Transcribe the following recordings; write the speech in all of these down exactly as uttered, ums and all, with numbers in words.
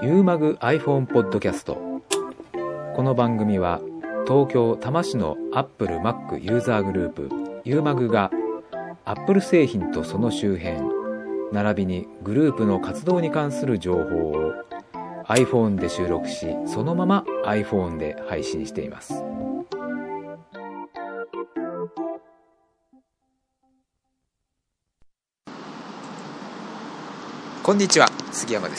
ユーマグ iPhone ポッドキャスト。この番組は東京多摩市の Apple Mac ユーザーグループユーマグが Apple 製品とその周辺並びにグループの活動に関する情報を iPhone で収録し、そのまま iPhone で配信しています。 こんにちは、杉山です。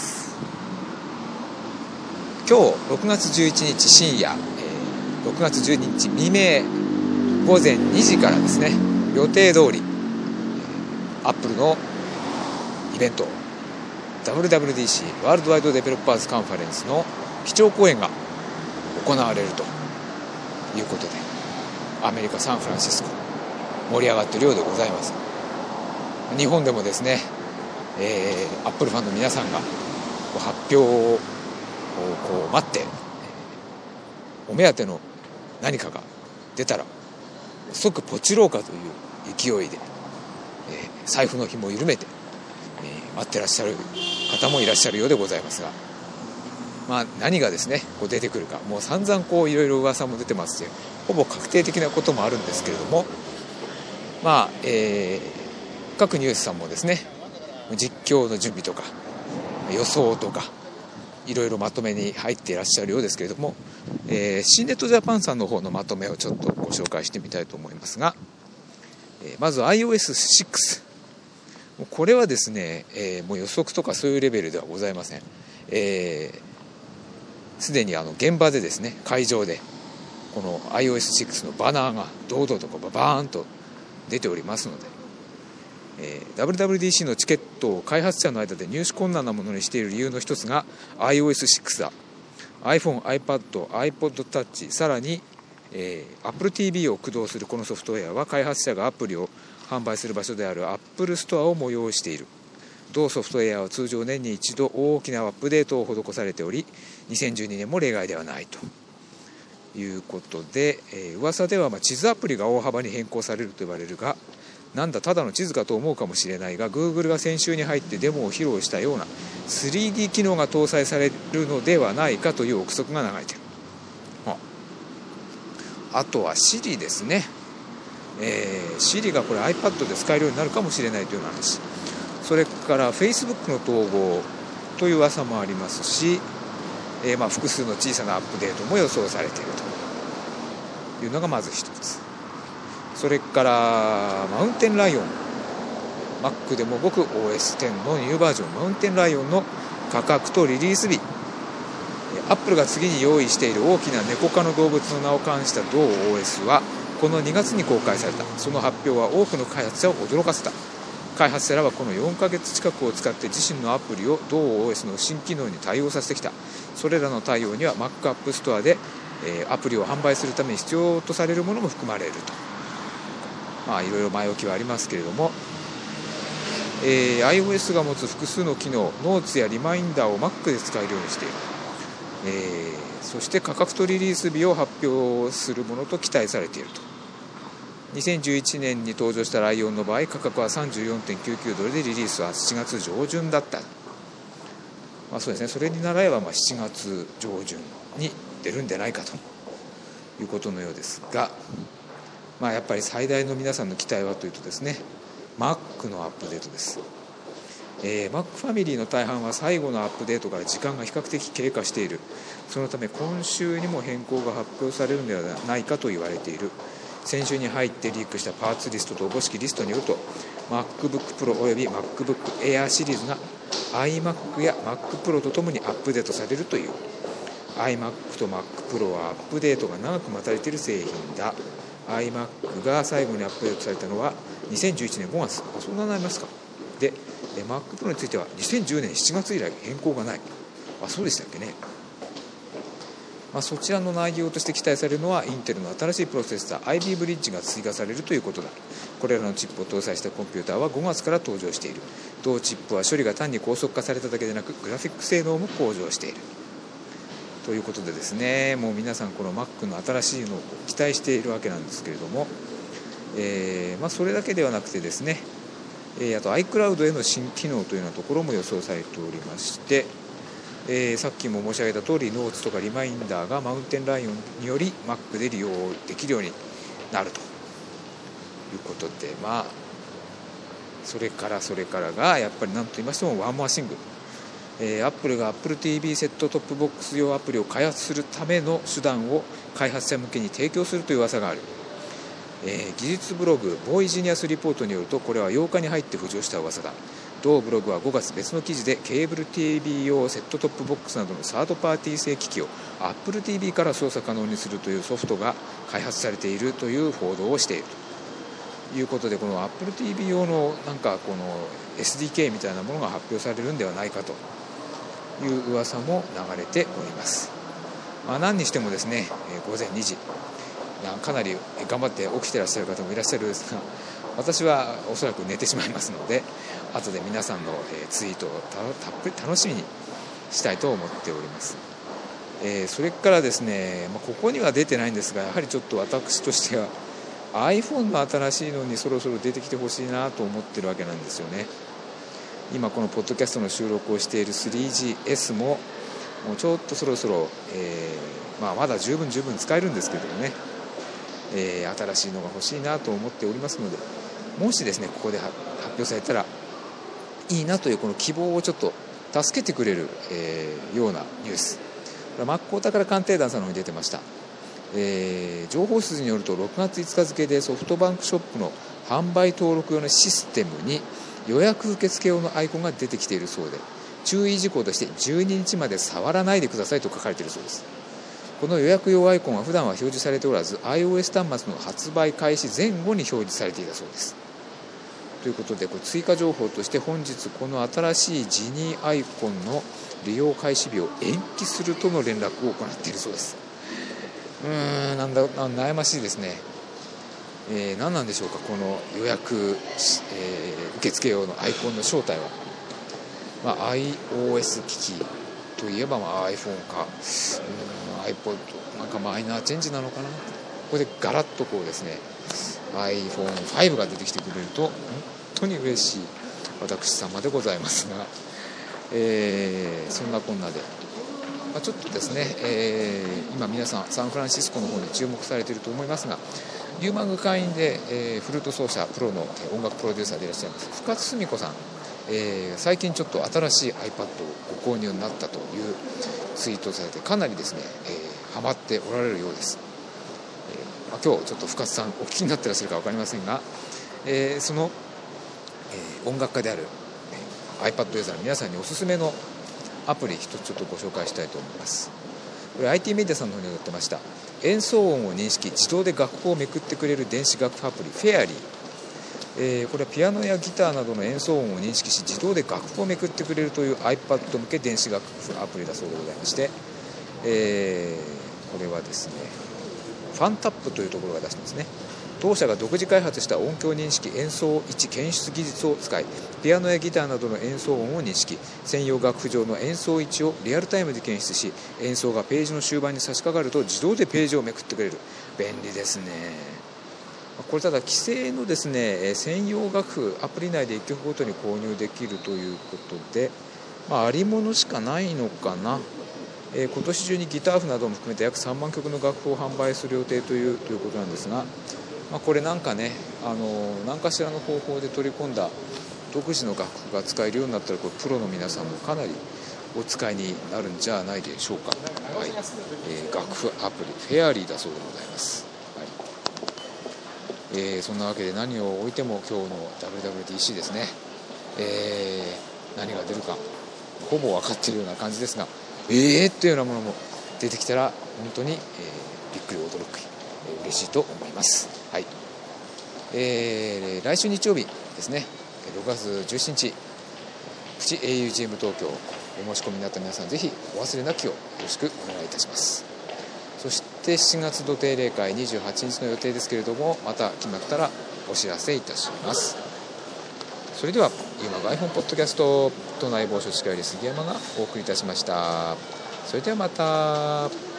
今日ろくがつじゅういちにち深夜、えー、ろくがつじゅうににち未明午前にじからですね、予定通り、えー、Apple のイベント ダブリューダブリューディーシー ワールドワイドデベロッパーズカンファレンスの基調講演が行われるということで、アメリカサンフランシスコ盛り上がっているようでございます。日本でもですね、えー、Apple ファンの皆さんが発表をこう待って、お目当ての何かが出たら即ポチろうかという勢いで、えー、財布の紐を緩めて、えー、待ってらっしゃる方もいらっしゃるようでございますが、まあ、何がですねこう出てくるか、もう散々こういろいろ噂も出てますし、ほぼ確定的なこともあるんですけれども、まあ、えー、各ニュースさんもですね実況の準備とか予想とかいろいろまとめに入っていらっしゃるようですけれども、えー、シーネットジャパンさんの方のまとめをちょっとご紹介してみたいと思いますが、えー、まず アイオーエスシックス、これはですね、えー、もう予測とかそういうレベルではございません。すで、えー、にあの現場でですね、会場でこの アイオーエスシックスのバナーが堂々とかバーンと出ておりますので、えー、ダブリューダブリューディーシー のチケットを開発者の間で入手困難なものにしている理由の一つが アイオーエスシックス だ。 iPhone、iPad、iPod Touch、 さらに、えー、Apple ティーブイ を駆動するこのソフトウェアは開発者がアプリを販売する場所である Apple ストアを催している。同ソフトウェアは通常年に一度大きなアップデートを施されており、にせんじゅうにねんも例外ではないということで、えー、噂ではまあ地図アプリが大幅に変更されると言われるが、なんだただの地図かと思うかもしれないが、 Google が先週に入ってデモを披露したような スリーディー 機能が搭載されるのではないかという憶測が流れている。 あ, あとは Siri ですね、えー、Siri がこれ iPad で使えるようになるかもしれないという話、それから Facebook の統合という噂もありますし、えー、まあ複数の小さなアップデートも予想されているというのがまず一つ。それからマウンテンライオン、 Mac でも動く オーエステン のニューバージョンマウンテンライオンの価格とリリース日、 Apple が次に用意している大きなネコ科の動物の名を冠した同 オーエス はこのにがつに公開された。その発表は多くの開発者を驚かせた。開発者らはこのよんかげつ近くを使って自身のアプリを同 オーエス の新機能に対応させてきた。それらの対応には Mac App Store で、えー、アプリを販売するために必要とされるものも含まれると。まあいろいろ前置きはありますけれども、えー、iOS が持つ複数の機能、ノーツやリマインダーを Mac で使えるようにしている。えー、そして価格とリリース日を発表するものと期待されていると。にせんじゅういちねんに登場したライオンの場合、価格は さんじゅうよんてんきゅうきゅうドルでリリースはしちがつ上旬だった。まあそうですね、それに倣えばまあしちがつ上旬に出るんじゃないかということのようですが、まあ、やっぱり最大の皆さんの期待はというとですね、 Mac のアップデートです。えー、Mac ファミリーの大半は最後のアップデートから時間が比較的経過している。そのため今週にも変更が発表されるのではないかと言われている。先週に入ってリークしたパーツリストとおぼしきリストによると、 MacBook Pro および MacBook Air シリーズが iMac や Mac Pro とともにアップデートされるという。 iMac と Mac Pro はアップデートが長く待たれている製品だ。iMac が最後にアップデートされたのはにせんじゅういちねんごがつ、あ、そんなになりますか。で、Mac Pro についてはにせんじゅうねんしちがつ以来変更がない。あ、そうでしたっけね。まあ、そちらの内容として期待されるのはインテルの新しいプロセッサー アイビー ブリッジが追加されるということだ。これらのチップを搭載したコンピューターはごがつから登場している。同チップは処理が単に高速化されただけでなく、グラフィック性能も向上しているということでですね、もう皆さんこの Mac の新しいのを期待しているわけなんですけれども、えーまあ、それだけではなくてですね、えー、あと iCloud への新機能というようなところも予想されておりまして、 えー、さっきも申し上げた通りノーツとかリマインダーがマウンテンライオンにより Mac で利用できるようになるということで、まあそれからそれからがやっぱり何と言いましてもワンモアシング、えー、Apple が Apple ティーブイ セットトップボックス用アプリを開発するための手段を開発者向けに提供するという噂がある。えー、技術ブログボーイジニアスリポートによると、これはようかに入って浮上した噂だ。同ブログはごがつ別の記事でケーブル ティーブイ 用セットトップボックスなどのサードパーティー製機器を Apple ティーブイ から操作可能にするというソフトが開発されているという報道をしているということで、この Apple ティーブイ 用のなんかこの エスディーケー みたいなものが発表されるんではないかという噂も流れております。まあ、何にしてもですね、ごぜんにじかなり頑張って起きてらっしゃる方もいらっしゃるんですが、私はおそらく寝てしまいますので、後で皆さんのツイートをたっぷり楽しみにしたいと思っております。えー、それからですね、まあ、ここには出てないんですが、やはりちょっと私としては iPhone の新しいのにそろそろ出てきてほしいなと思ってるわけなんですよね。今このポッドキャストの収録をしている スリージーエス ももうちょっとそろそろ、えーまあ、まだ十分十分使えるんですけどもね、えー、新しいのが欲しいなと思っておりますので、もしですねここで発表されたらいいなというこの希望をちょっと助けてくれる、えー、ようなニュース、マックお宝鑑定団さんの方に出てました。えー、情報筋によるとろくがついつか付でソフトバンクショップの販売登録用のシステムに予約受付用のアイコンが出てきているそうで、注意事項としてじゅうににちまで触らないでくださいと書かれているそうです。この予約用アイコンは普段は表示されておらず iOS 端末の発売開始前後に表示されていたそうです。ということで、これ追加情報として本日この新しいジニーアイコンの利用開始日を延期するとの連絡を行っているそうです。うーんなんだ悩ましいですね。えー、何なんでしょうかこの予約、えー、受付用のアイコンの正体は。まあ、iOS 機器といえばまあ iPhone か、うん、iPod なんかマイナーチェンジなのかな。ここでガラッとこうですね アイフォンファイブ が出てきてくれると本当に嬉しい私様でございますが、えー、そんなこんなで、まあ、ちょっとですね、えー、今皆さんサンフランシスコの方に注目されていると思いますが、ユーマグ会員で、えー、フルート奏者プロの音楽プロデューサーでいらっしゃいます深津澄子さん、えー、最近ちょっと新しい iPad をご購入になったというツイートをされて、かなりですね、えー、ハマっておられるようです。えーまあ、今日ちょっと深津さんお聞きになってらっしゃるか分かりませんが、えー、その、えー、音楽家である、えー、iPad ユーザーの皆さんにおすすめのアプリ一つちょっとご紹介したいと思います。これ アイティー メディアさんの方に載ってました。演奏音を認識自動で楽譜をめくってくれる電子楽譜アプリフェアリー、えー、これはピアノやギターなどの演奏音を認識し自動で楽譜をめくってくれるという iPad 向け電子楽譜アプリだそうでございまして、えー、これはですねファンタップというところが出してますね。当社が独自開発した音響認識演奏位置検出技術を使い、ピアノやギターなどの演奏音を認識、専用楽譜上の演奏位置をリアルタイムで検出し、演奏がページの終盤に差し掛かると自動でページをめくってくれる。便利ですね。これただ規制のですね専用楽譜アプリ内でいっきょくごとに購入できるということで、まあ、ありものしかないのかな。えー、今年中にギター譜なども含めて約さんまんきょくの楽譜を販売する予定というということなんですが、まあ、これなんかね、あの何かしらの方法で取り込んだ独自の楽譜が使えるようになったら、これプロの皆さんもかなりお使いになるんじゃないでしょうか。はい、えー、楽譜アプリフェアリーだそうでございます。はい、えー、そんなわけで何を置いても今日の ダブリューダブリューディーシー ですね、えー、何が出るかほぼ分かっているような感じですが、えーっていうようなものも出てきたら本当に、えー、びっくり驚く、えー、嬉しいと思います。はい、えー、来週日曜日ですね、ろくがつじゅうしちにちプチ エーユージーエム 東京お申し込みになった皆さん、ぜひお忘れなきをよろしくお願いいたします。そしてしちがつ土定例会にじゅうはちにちの予定ですけれども、また決まったらお知らせいたします。それでは今が iPhone ポッドキャスト都内某所歯科より杉山がお送りいたしました。それではまた。